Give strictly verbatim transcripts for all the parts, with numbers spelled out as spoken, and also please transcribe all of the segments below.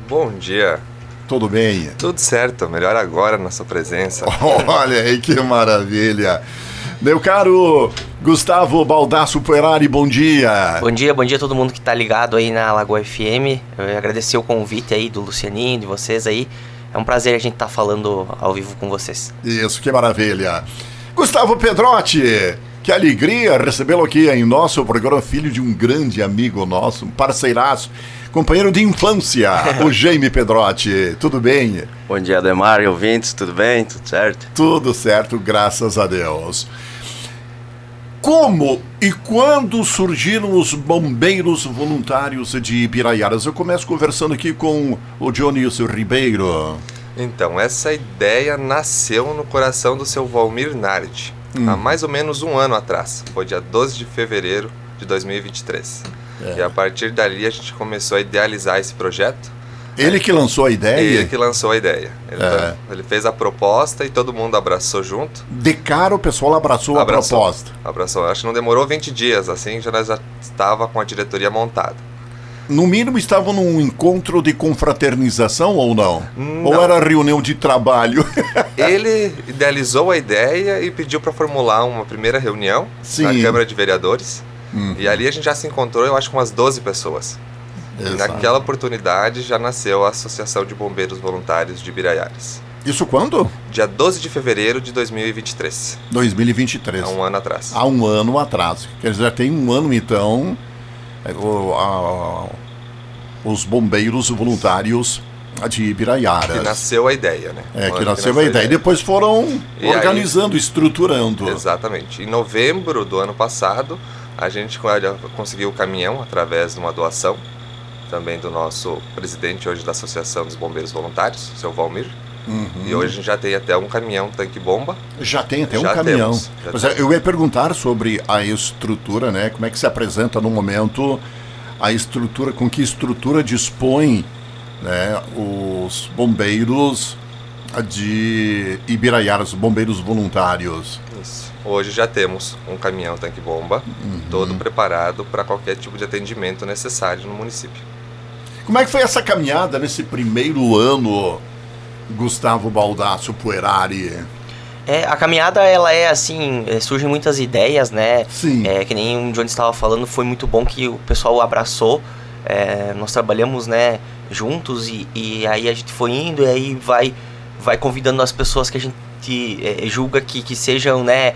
Bom dia. Tudo bem? Tudo certo, melhor agora na sua presença. Olha aí que maravilha. Meu caro Gustavo Baldasso Puerari, bom dia. Bom dia, bom dia a todo mundo que tá ligado aí na Lagoa F M. Eu agradecer o convite aí do Lucianinho, de vocês aí. É um prazer a gente estar tá falando ao vivo com vocês. Isso, que maravilha. Gustavo Pedrotti, que alegria recebê-lo aqui em nosso programa, filho de um grande amigo nosso, um parceiraço, companheiro de infância, o Jaime Pedrotti. Tudo bem? Bom dia, Ademar e ouvintes, tudo bem? Tudo certo? Tudo certo, graças a Deus. Como e quando surgiram os bombeiros voluntários de Ibiraiaras? Eu começo conversando aqui com o Dionísio Ribeiro. Então, essa ideia nasceu no coração do seu Valmir Nardi, hum. há mais ou menos um ano atrás. Foi dia doze de fevereiro de dois mil e vinte e três. É. E a partir dali a gente começou a idealizar esse projeto. Ele que lançou a ideia? Ele que lançou a ideia. Ele, é. ele fez a proposta e todo mundo abraçou junto. De cara o pessoal abraçou, abraçou a proposta? Abraçou. Acho que não demorou vinte dias, assim, já nós já estava com a diretoria montada. No mínimo estavam num encontro de confraternização ou não? não. Ou era reunião de trabalho? Ele idealizou a ideia e pediu para formular uma primeira reunião Sim. na Câmara de Vereadores. Uhum. E ali a gente já se encontrou, eu acho, com umas doze pessoas. Exato. E naquela oportunidade já nasceu a Associação de Bombeiros Voluntários de Ibiraiaras. Isso quando? Dia doze de fevereiro de dois mil e vinte e três. dois mil e vinte e três. Há um ano atrás. Há um ano atrás. Quer dizer, já tem um ano então, o, a, os bombeiros voluntários de Ibiraiaras. Que nasceu a ideia, né? É, que nasceu, que nasceu a ideia. ideia. E depois foram e organizando, aí, estruturando. Exatamente. Em novembro do ano passado, a gente conseguiu o caminhão através de uma doação, também do nosso presidente hoje da Associação dos Bombeiros Voluntários, seu Valmir. Uhum. E hoje a gente já tem até um caminhão tanque-bomba. Já tem até já um caminhão. Temos, Mas temos. Eu ia perguntar sobre a estrutura, né? Como é que se apresenta no momento a estrutura, com que estrutura dispõe, né, os bombeiros de Ibiraiaras, bombeiros voluntários. Isso. Hoje já temos um caminhão tanque-bomba, uhum. todo preparado para qualquer tipo de atendimento necessário no município. Como é que foi essa caminhada nesse primeiro ano, Gustavo Baldasso Puerari? É, a caminhada, ela é assim, surgem muitas ideias, né? Sim. É, que nem o Johnny estava falando, foi muito bom que o pessoal abraçou. É, nós trabalhamos, né, juntos e, e aí a gente foi indo e aí vai, vai convidando as pessoas que a gente é, julga que, que sejam, né,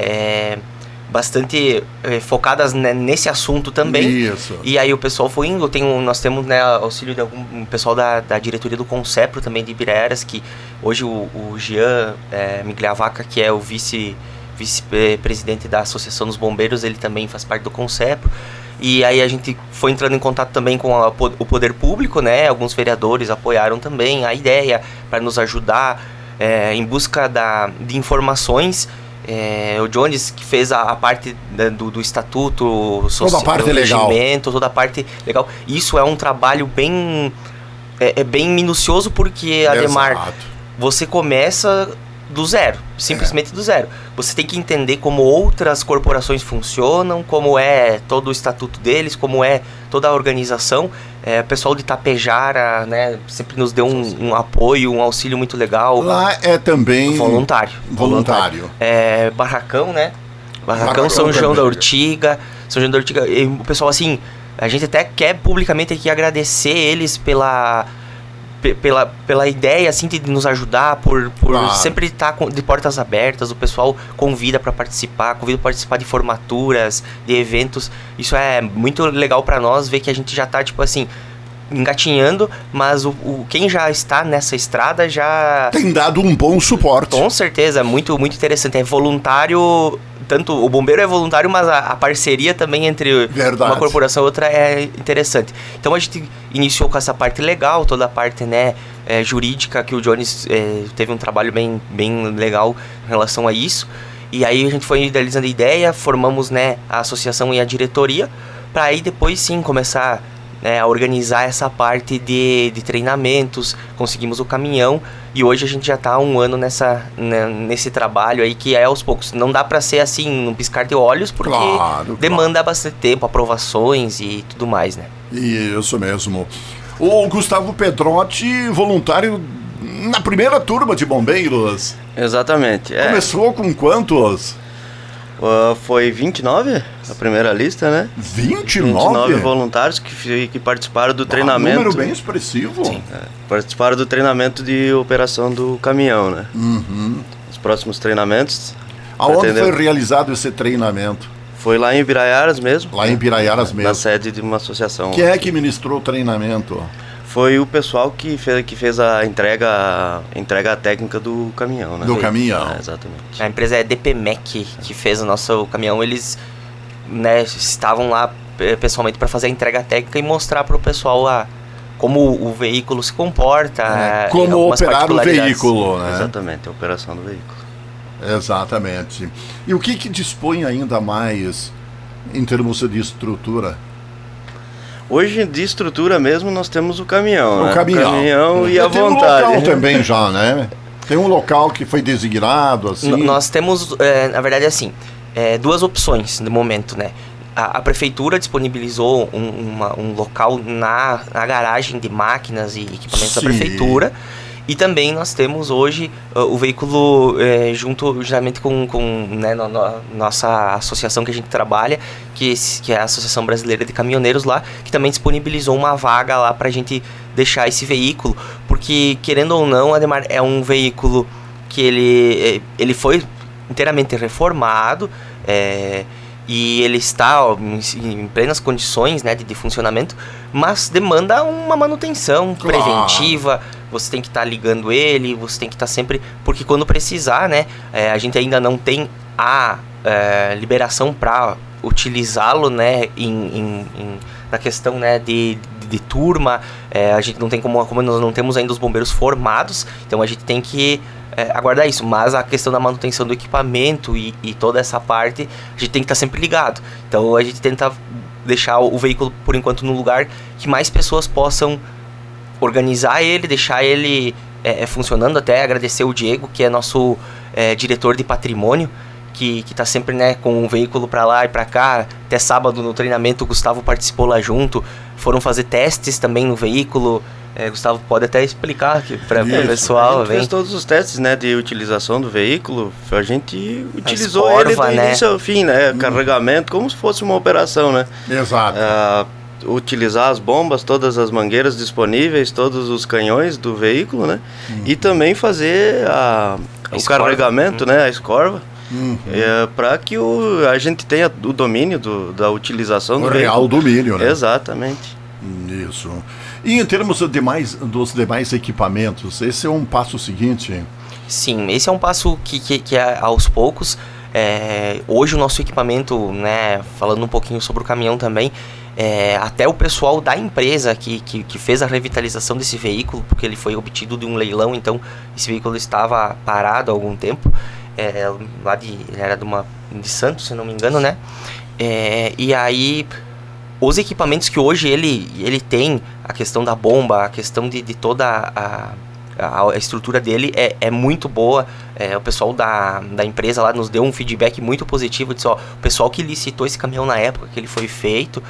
é, bastante é, focadas, né, nesse assunto também. Isso. E aí o pessoal foi indo, tem um, nós temos, né, auxílio de algum um pessoal da, da diretoria do Concepro também de Ibiraiaras, que hoje o, o Jean é, Migliavaca, que é o vice, vice-presidente da Associação dos Bombeiros, ele também faz parte do Concepro. E aí a gente foi entrando em contato também com a, o poder público, né? Alguns vereadores apoiaram também a ideia para nos ajudar é, em busca da, de informações. É, o Jones que fez a, a parte da, do, do estatuto social, toda a parte legal, toda a parte legal. Isso é um trabalho bem é, é bem minucioso, porque, Ademar, Exato. você começa do zero, simplesmente é. do zero. Você tem que entender como outras corporações funcionam, como é todo o estatuto deles, como é toda a organização. É, o pessoal de Tapejara, né, sempre nos deu um, um apoio, um auxílio muito legal. Lá é também voluntário. Voluntário. É, Barracão, né? Barracão, Barracão São também. João da Ortiga. São João da Ortiga. E o pessoal, assim, a gente até quer publicamente aqui agradecer eles pela... Pela, pela ideia, assim, de nos ajudar, por, por ah. sempre estar com, de portas abertas. O pessoal convida para participar, convida para participar de formaturas, de eventos. Isso é muito legal para nós, ver que a gente já tá, tipo assim, engatinhando, mas o, o, quem já está nessa estrada já... tem dado um bom suporte. Com certeza, muito, muito interessante. É voluntário... Tanto o bombeiro é voluntário, mas a, a parceria também entre Verdade. uma corporação e outra é interessante. Então a gente iniciou com essa parte legal, toda a parte, né, é, jurídica, que o Jones é, teve um trabalho bem, bem legal em relação a isso. E aí a gente foi idealizando a ideia, formamos, né, a associação e a diretoria, para aí depois sim começar, né, a organizar essa parte de, de treinamentos. Conseguimos o caminhão e hoje a gente já está há um ano nessa, né, nesse trabalho aí, que é aos poucos. Não dá para ser assim, num piscar de olhos, porque claro, demanda claro. bastante tempo, aprovações e tudo mais, né? Isso mesmo. O Gustavo Pedrotti, voluntário na primeira turma de bombeiros. Exatamente. É. Começou com quantos? Uh, foi vinte e nove a primeira lista, né? vinte e nove? vinte e nove voluntários que, que participaram do ah, treinamento. Um número bem expressivo. Sim, é, participaram do treinamento de operação do caminhão, né? Uhum. Os próximos treinamentos. Aonde foi realizado esse treinamento? Foi lá em Biraiaras mesmo. Lá em Biraiaras mesmo. Na sede de uma associação. Quem é que ministrou o treinamento? Foi o pessoal que fez, que fez a entrega, a entrega técnica do caminhão, né? Do caminhão. É, exatamente. A empresa é D P M E C, que fez o nosso caminhão. Eles, né, estavam lá pessoalmente para fazer a entrega técnica e mostrar para o pessoal a, como o veículo se comporta. É, como operar o veículo, né? Exatamente, a operação do veículo. Exatamente. E o que que dispõe ainda mais em termos de estrutura? Hoje, de estrutura mesmo, nós temos o caminhão, o né? caminhão. O caminhão e a Tem vontade. Tem um local também já, né? Tem um local que foi designado, assim. N- nós temos, é, na verdade, assim, é, duas opções no momento, né? A, a prefeitura disponibilizou um, uma, um local na, na garagem de máquinas e equipamentos Sim. da prefeitura. E também nós temos hoje uh, o veículo uh, junto justamente com, com né, no, no, nossa associação que a gente trabalha, que, que é a Associação Brasileira de Caminhoneiros lá, que também disponibilizou uma vaga lá para a gente deixar esse veículo, porque querendo ou não, Ademar, é um veículo que ele, ele foi inteiramente reformado, é, e ele está ó, em, em plenas condições, né, de, de funcionamento, mas demanda uma manutenção claro. preventiva. Você tem que estar tá ligando ele, você tem que estar tá sempre... Porque quando precisar, né, é, a gente ainda não tem a é, liberação para utilizá-lo, né, em, em, em, na questão, né, de, de, de turma. É, a gente não tem como, como nós não temos ainda os bombeiros formados, então a gente tem que é, aguardar isso. Mas a questão da manutenção do equipamento e, e toda essa parte, a gente tem que estar tá sempre ligado. Então a gente tenta deixar o, o veículo, por enquanto, no lugar que mais pessoas possam organizar ele, deixar ele é, funcionando. Até agradecer o Diego, que é nosso é, diretor de patrimônio, que está sempre, né, com o veículo para lá e para cá. Até sábado no treinamento o Gustavo participou lá junto, foram fazer testes também no veículo. é, Gustavo pode até explicar aqui para o pessoal. A gente vem. fez todos os testes, né, de utilização do veículo. A gente utilizou a escorva, ele do né? início ao fim, né, hum. carregamento, como se fosse uma operação, né. Exato. Ah, utilizar as bombas, todas as mangueiras disponíveis, todos os canhões do veículo, né? Uhum. E também fazer a, a o escorva. carregamento, uhum. né? A escorva. Uhum. É, para que o, a gente tenha o domínio do, da utilização o do real veículo. domínio, né? Exatamente. Isso. E em termos de demais, dos demais equipamentos, esse é um passo seguinte? Sim, esse é um passo que, que, que é aos poucos. É, hoje o nosso equipamento, né, falando um pouquinho sobre o caminhão também, é, até o pessoal da empresa que, que, que fez a revitalização desse veículo, porque ele foi obtido de um leilão, então esse veículo estava parado há algum tempo, é, lá de, ele era de, uma, de Santos, se não me engano, né? É, e aí os equipamentos que hoje ele, ele tem, a questão da bomba, a questão de, de toda a, a, a estrutura dele é, é muito boa. É, o pessoal da, da empresa lá nos deu um feedback muito positivo, disse, ó, o pessoal que licitou esse caminhão na época que ele foi feito,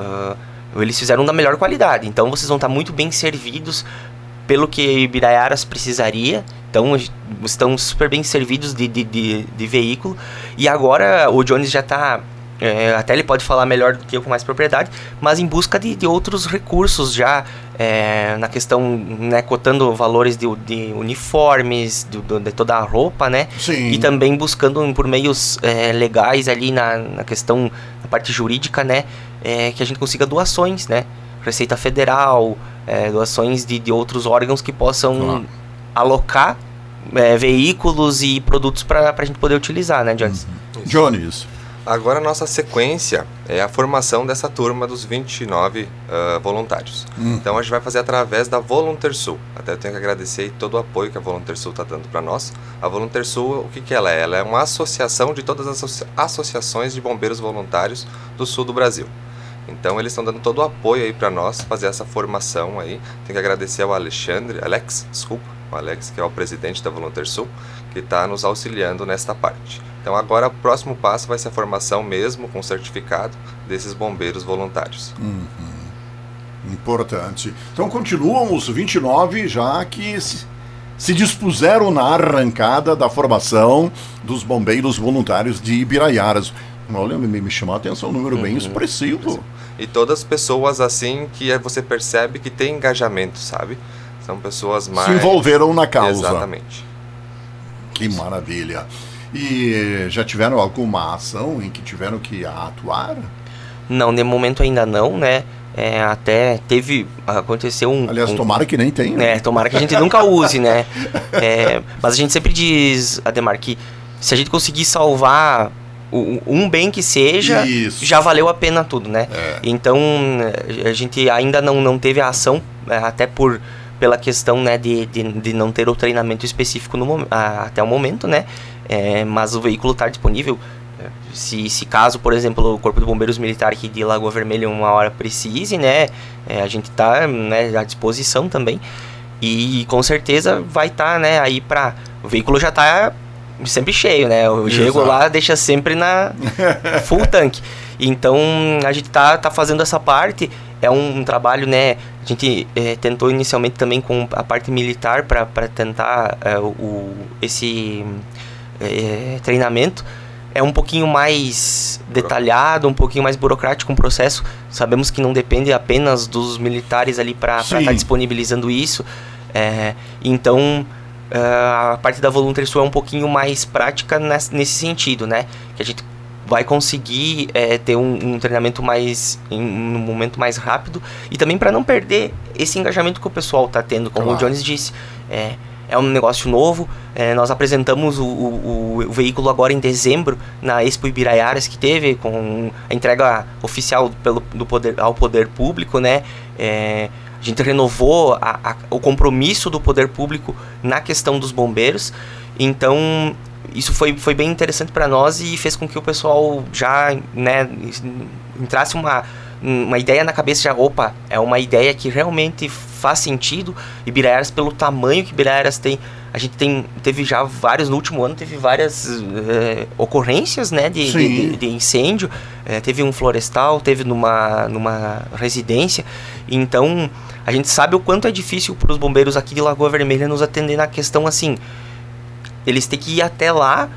uh, eles fizeram da melhor qualidade, então vocês vão estar muito bem servidos pelo que Ibiraiaras precisaria, então estão super bem servidos de, de, de, de veículo. E agora o Jones já está, é, até ele pode falar melhor do que eu com mais propriedade, mas em busca de, de outros recursos já, é, na questão, né, cotando valores de, de uniformes, de, de toda a roupa, né? Sim. E também buscando por meios é, legais ali na, na questão, na parte jurídica, né? É, que a gente consiga doações, né? Receita Federal, é, doações de, de outros órgãos que possam ah. alocar é, veículos e produtos para a gente poder utilizar, né, Jones? Uhum. Jones. Agora a nossa sequência é a formação dessa turma dos vinte e nove uh, voluntários. Uhum. Então a gente vai fazer através da VolunterSul. Até eu tenho que agradecer todo o apoio que a VolunterSul está dando para nós. A VolunterSul, o que, que ela é? Ela é uma associação de todas as associa- associações de bombeiros voluntários do sul do Brasil. Então eles estão dando todo o apoio aí para nós fazer essa formação aí. Tenho que agradecer ao Alexandre, Alex, desculpa, o Alex, que é o presidente da VolunterSul, que está nos auxiliando nesta parte. Então agora o próximo passo vai ser a formação mesmo com certificado desses bombeiros voluntários. Uhum. Importante. Então continuam os vinte e nove já que se, se dispuseram na arrancada da formação dos bombeiros voluntários de Ibiraiaras. Olha, me, me chamou a atenção, um número uhum. bem expressivo. E todas pessoas assim que você percebe que tem engajamento, sabe? São pessoas mais... Se envolveram na causa. Exatamente. Que maravilha. E já tiveram alguma ação em que tiveram que atuar? Não, de momento ainda não, né? É, até teve, aconteceu um... Aliás, um, tomara que nem tenha. É, tomara que a gente nunca use, né? É, mas a gente sempre diz, Ademar, que se a gente conseguir salvar um bem que seja, Isso. já valeu a pena tudo, né? É. Então, a gente ainda não, não teve a ação, até por, pela questão, né, de, de, de não ter o treinamento específico no, até o momento, né? É, mas o veículo está disponível. Se, se caso, por exemplo, o Corpo de Bombeiros Militar aqui de Lagoa Vermelha uma hora precise, né? É, a gente está, né, à disposição também. E com certeza vai estar, tá, né, aí para... O veículo já está sempre cheio, né? O Diego lá deixa sempre na full tanque. Então, a gente tá, tá fazendo essa parte. É um, um trabalho, né? A gente é, tentou inicialmente também com a parte militar para tentar é, o, esse é, treinamento. É um pouquinho mais detalhado, um pouquinho mais burocrático um processo. Sabemos que não depende apenas dos militares ali para estar tá disponibilizando isso. É, então... Uh, a parte da Voluntarsul é um pouquinho mais prática nesse, nesse sentido, né? Que a gente vai conseguir é, ter um, um treinamento mais em um momento mais rápido e também para não perder esse engajamento que o pessoal está tendo, como claro. O Jones disse. É, é um negócio novo. É, nós apresentamos o, o, o veículo agora em dezembro na Expo Ibiraiaras que teve com a entrega oficial pelo, do poder, ao poder público, né? É, a gente renovou a, a, o compromisso do poder público na questão dos bombeiros. Então, isso foi, foi bem interessante para nós e fez com que o pessoal já, né, entrasse uma, uma ideia na cabeça. Já, opa, é uma ideia que realmente faz sentido. Ibiraiaras, pelo tamanho que Ibiraiaras tem, a gente tem, teve já vários, no último ano, teve várias é, ocorrências, né, de, de, de incêndio. É, teve um florestal, teve numa, numa residência. Então, a gente sabe o quanto é difícil para os bombeiros aqui de Lagoa Vermelha nos atender na questão assim. Eles têm que ir até lá,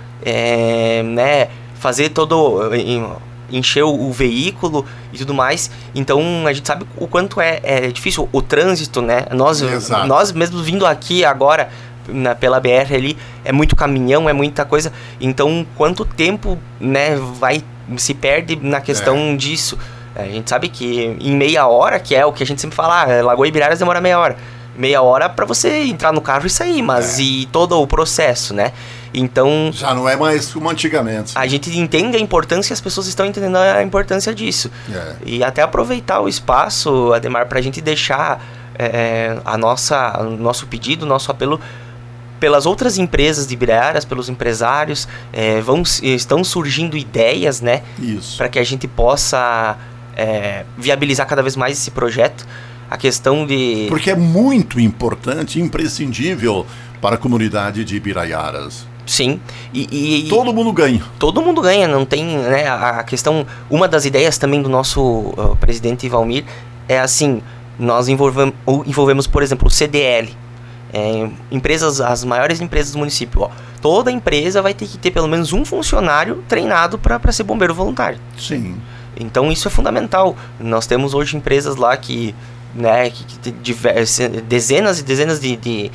é, né, fazer todo... encher o, o veículo e tudo mais. Então, a gente sabe o quanto é, é difícil o trânsito, né? Nós, nós mesmos vindo aqui agora na, pela B R ali, é muito caminhão, é muita coisa. Então, quanto tempo, né, vai, se perde na questão é. disso? A gente sabe que em meia hora, que é o que a gente sempre fala, ah, Lagoa Ibiraiaras demora meia hora. Meia hora para você entrar no carro e sair, mas é. e todo o processo, né? Então... Já não é mais como antigamente. A gente entende a importância, as pessoas estão entendendo a importância disso. É. E até aproveitar o espaço, Ademar, para a gente deixar é, a nossa, o nosso pedido, o nosso apelo pelas outras empresas de Ibiraiaras, pelos empresários. É, vão, estão surgindo ideias, né? Isso. Para que a gente possa é, viabilizar cada vez mais esse projeto. A questão de... Porque é muito importante, imprescindível para a comunidade de Ibiraiaras. Sim. E, e, todo mundo ganha. Todo mundo ganha, não tem, né, a questão... Uma das ideias também do nosso uh, presidente Valmir é assim, nós envolvemos, envolvemos por exemplo, o C D L. É, empresas, as maiores empresas do município. Ó, toda empresa vai ter que ter pelo menos um funcionário treinado para ser bombeiro voluntário. Sim. Então isso é fundamental. Nós temos hoje empresas lá que... Né, que, que diversas, dezenas e dezenas de, de,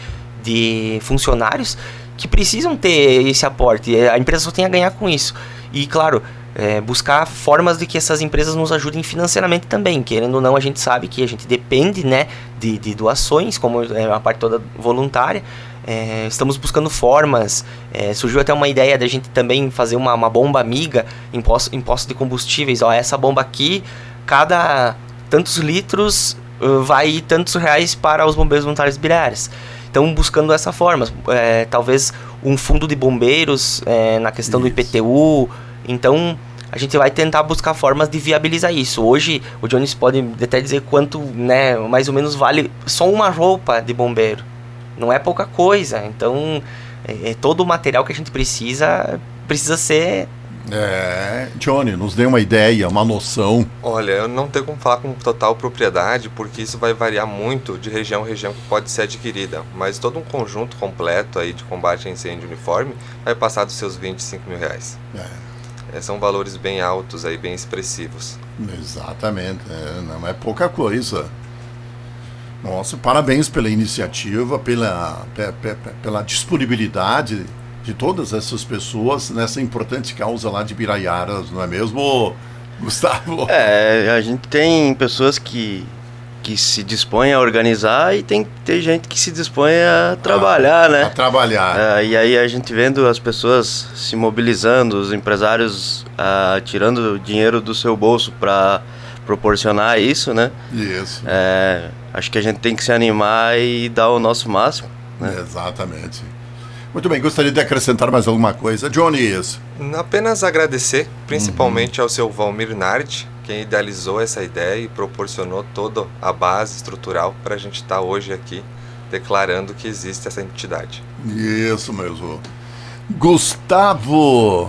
de funcionários que precisam ter esse aporte. A empresa só tem a ganhar com isso. E, claro, é, buscar formas de que essas empresas nos ajudem financeiramente também. Querendo ou não, a gente sabe que a gente depende, né, de, de doações, como é uma parte toda voluntária. É, estamos buscando formas. É, surgiu até uma ideia da gente também fazer uma, uma bomba amiga em postos, em postos de combustíveis. Ó, essa bomba aqui, cada tantos litros... vai ir tantos reais para os bombeiros voluntários Ibiraiaras. Então, buscando essa forma, é, talvez um fundo de bombeiros é, na questão isso. do I P T U. Então, a gente vai tentar buscar formas de viabilizar isso. Hoje, o Jones pode até dizer quanto, né, mais ou menos vale só uma roupa de bombeiro. Não é pouca coisa. Então, é, é todo o material que a gente precisa, precisa ser É, Johnny, nos dê uma ideia, uma noção. Olha, eu não tenho como falar com total propriedade, porque isso vai variar muito de região a região que pode ser adquirida. Mas todo um conjunto completo aí de combate a incêndio uniforme vai passar dos seus vinte e cinco mil reais. É. É, são valores bem altos aí, bem expressivos. Exatamente, é, não é pouca coisa. Nossa, parabéns pela iniciativa, pela, pela, pela disponibilidade de todas essas pessoas nessa importante causa lá de Biraiaras, não é mesmo, Gustavo? É, a gente tem pessoas que, que se dispõem a organizar e tem, tem gente que se dispõe a trabalhar, ah, né? A trabalhar. É, e aí a gente vendo as pessoas se mobilizando, os empresários ah, tirando dinheiro do seu bolso para proporcionar isso, né? Isso. É, acho que a gente tem que se animar e dar o nosso máximo, né? Exatamente. Muito bem, gostaria de acrescentar mais alguma coisa. Johnny, isso. Apenas agradecer, principalmente uhum. ao seu Valmir Nardi, quem idealizou essa ideia e proporcionou toda a base estrutural para a gente estar tá hoje aqui declarando que existe essa entidade. Isso mesmo. Gustavo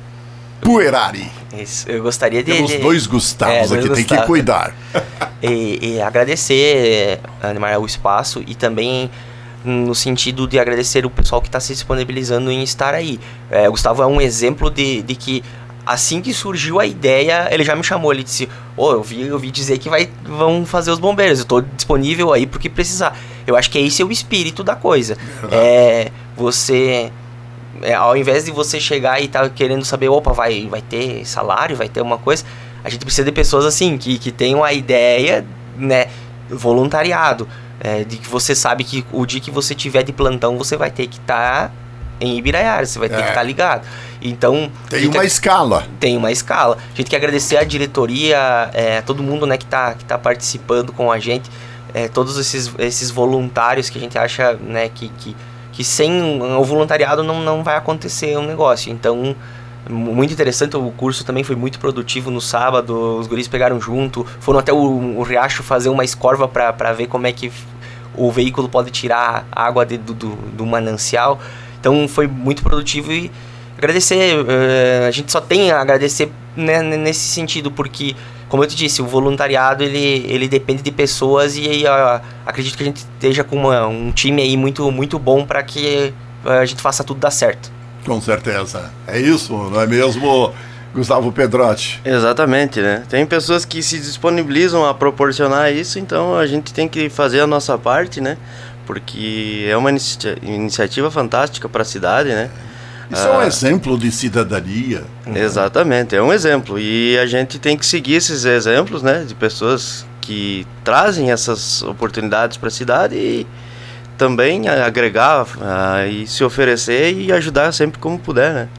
Puerari. Isso, eu gostaria de... Temos dois Gustavos é, aqui, dois tem Gustavo. Que cuidar. e, e agradecer, Animar, o espaço e também no sentido de agradecer o pessoal que está se disponibilizando em estar aí. É, o Gustavo é um exemplo de, de que assim que surgiu a ideia, ele já me chamou, ele disse, ô, oh, eu vi, eu vi dizer que vai, vão fazer os bombeiros, eu estou disponível aí porque precisar. Eu acho que esse é o espírito da coisa. É, você... É, ao invés de você chegar e estar tá querendo saber, opa, vai, vai ter salário, vai ter uma coisa, a gente precisa de pessoas assim, que, que tenham a ideia, né, voluntariado. É, de que você sabe que o dia que você tiver de plantão, você vai ter que estar tá em Ibiraiara, você vai ter é. que estar tá ligado. Então... Tem uma escala. Tem uma escala. A gente quer agradecer a diretoria, é, todo mundo, né, que está que tá participando com a gente, é, todos esses, esses voluntários que a gente acha, né, que, que, que sem o voluntariado não, não vai acontecer um negócio. Então... Muito interessante, o curso também foi muito produtivo no sábado, os guris pegaram junto, foram até o, o Riacho fazer uma escorva para ver como é que o veículo pode tirar a água de, do, do manancial. Então foi muito produtivo e agradecer, uh, a gente só tem a agradecer, né, nesse sentido, porque, como eu te disse, o voluntariado ele, ele depende de pessoas e uh, acredito que a gente esteja com uma, um time aí muito, muito bom para que uh, a gente faça tudo dar certo. Com certeza. É isso, não é mesmo, Gustavo Pedrotti? Exatamente, né? Tem pessoas que se disponibilizam a proporcionar isso, então a gente tem que fazer a nossa parte, né? Porque é uma inicia- iniciativa fantástica para a cidade, né? Isso ah, é um exemplo de cidadania. Exatamente, é um exemplo. E a gente tem que seguir esses exemplos, né? De pessoas que trazem essas oportunidades para a cidade e também agregar uh, e se oferecer e ajudar sempre como puder, né?